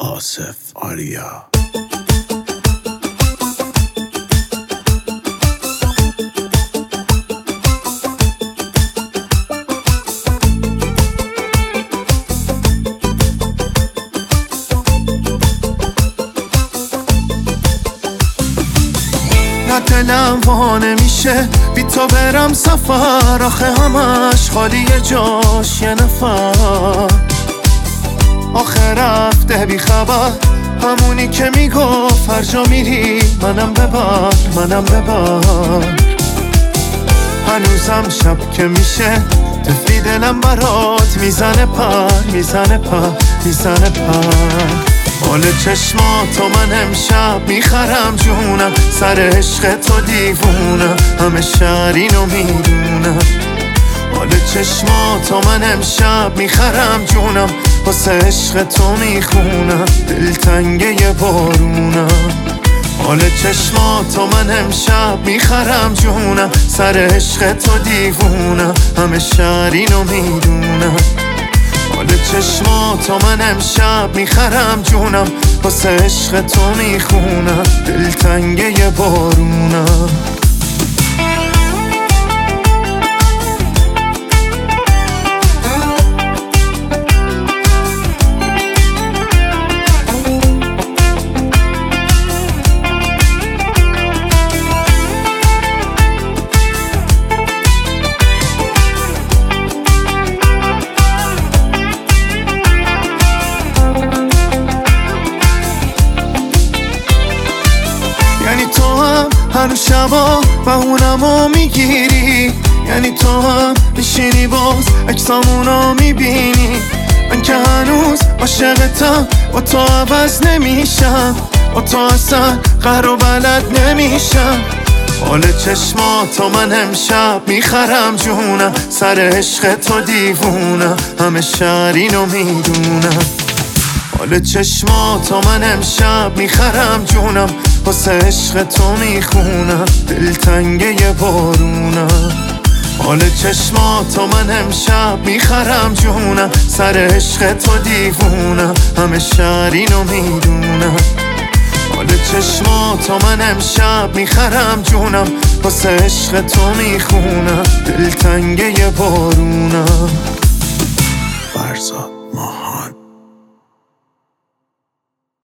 آصف آریا. نه دلم وا نمیشه بی تو برم سفر، آخه همش خالی جاش یه نفر. آخه رفته بی خبر، همونی که میگفت هر جا میری منم ببر، منم ببر. هنوزم شب که میشه طفلی دلم برات میزنه پر، میزنه پر، میزنه پر. حال چشماتو من امشب میخرم جونم، سر عشق تو دیوونم، همه شهر اینو میدونم. حال چشماتو من امشب میخرم جونم، واسه عشق تو میخونم، دلتنگه بارونم. حال چشماتو من امشب میخرم جونم، سر عشق تو دیوونم، همه شهر اینو میدونم. حال چشماتو من امشب میخرم جونم، واسه عشق تو میخونم، دلتنگه بارونم. یعنی تو هم هر شبا بهونمو میگیری، یعنی تو هم میشینی باز اکسامونو میبینی. من که هنوز عاشقتم، با تو عوض نمیشم، با تو اصلا قهر و بلد نمیشم. حال چشماتو من امشب میخرم جونم، سر عشق تو دیوونم، همه شهر اینو میدونم. حال چشماتو من امشب میخرم جونم، واسه عشق تو میخونم، دلتنگه بارونم. حال چشماتو من امشب میخرم جونم، سر عشق تو دیوونم، همه شهر اینو میدونم. حال چشماتو من امشب میخرم جونم، واسه عشق تو میخونم، دلتنگه بارونم. فرزاد.